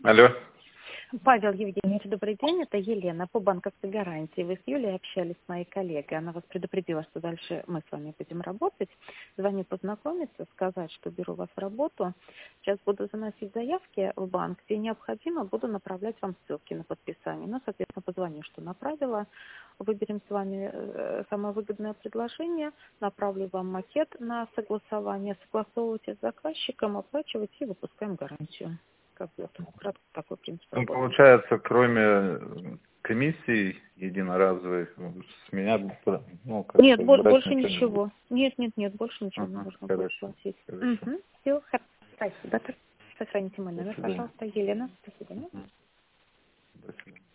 Алло. Павел Евгеньевич, добрый день. Это Елена по банковской гарантии. Вы с Юлей общались с моей коллегой. Она вас предупредила, что дальше мы с вами будем работать. Звоню познакомиться, сказать, что беру вас в работу. Сейчас буду заносить заявки в банк. Где необходимо, буду направлять вам ссылки на подписание. Ну, соответственно, позвоню, что направила. Выберем с вами самое выгодное предложение. Направлю вам макет на согласование. Согласовывайте с заказчиком, оплачивайте и выпускаем гарантию. Как вот, кратко такой принцип Ну, работы. получается, кроме комиссии единоразовой, с меня, ну, как Нет, бы, брать больше ничего не будет. ничего. Нет, больше ничего не Ага, нужно будет хорошо, платить. хорошо. Все, спасибо. Сохраните мой До номер, свидания. пожалуйста. Елена, до свидания. До свидания.